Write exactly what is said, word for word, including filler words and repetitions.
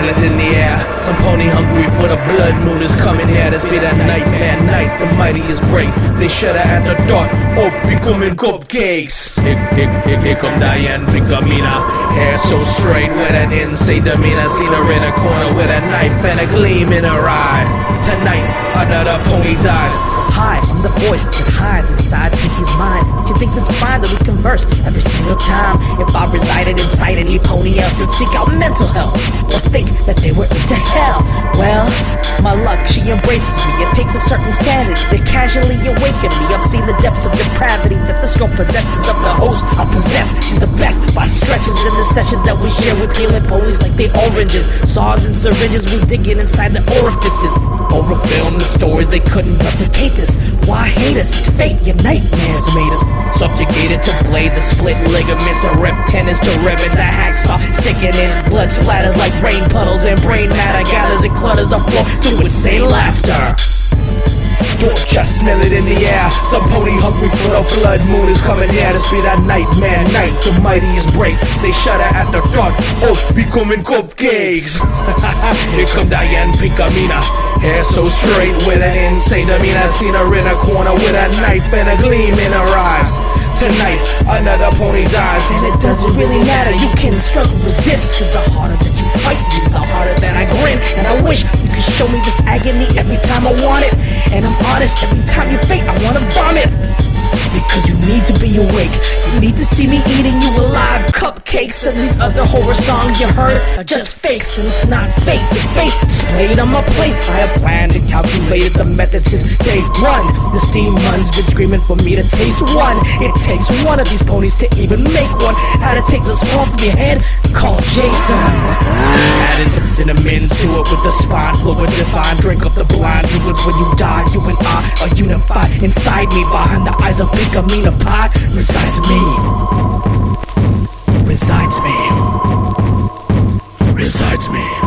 smell it in the air. Some pony hungry for the blood moon is coming near. This be that nightmare night, the mighty is great. They shudder at the thought of becoming cupcakes. Here, here, here, here come Diane Picamina, hair so straight with an insane demeanor. Seen her in a corner with a knife and a gleam in her eye. Tonight, another pony dies. Hi, I'm the voice that hides inside Pinky's mind. She thinks it's fine that we converse every single time. If I resided inside any pony else and seek out mental health, or think that they were into hell, well, my luck, she embraces me. It takes a certain sanity to casually awaken me. I've seen the depths of depravity that the scope possesses of the host I possess. She's the best by stretches in the sessions that we share with healing ponies like they oranges. Saws and syringes, we digging inside the orifices. Over film the stories, they couldn't replicate this. Why hate us? It's fate, your nightmares made us. Subjugated to blades, of split ligaments, and rip tendons to ribbons. A hacksaw sticking in, blood splatters like rain puddles, and brain matter gathers and clutters the floor to insane laughter. Don't just smell it in the air. Some pony hungry for the blood moon is coming near. This be that nightmare night, the mightiest break. They shudder at the thought of becoming cupcakes. Here come Diane Picamina, hair so straight with an insane demeanor. Seen her in a corner with a knife and a gleam in her eyes. Tonight, another pony dies, and it doesn't really matter. You can struggle, resist, cause the harder that you fight is the harder that I grin. And I wish you could show me this agony every time I want it. And I'm honest, every time you faint, I wanna vomit. Because you need to be awake. You need to see me eating you alive. Cupcakes and these other horror songs you heard are just fakes, and it's not fake. The face displayed on my plate. I have planned and calculated the method since day one. This demon's been screaming for me to taste one. It takes one of these ponies to even make one. How to take this horn from your head? Call Jason. Just added some cinnamon to it with the spine fluid divine. Drink of the blind druids. When you die, you and I are unified. Inside me, behind the eyes of Picamina Pie, resides me. Resides me. Resides me.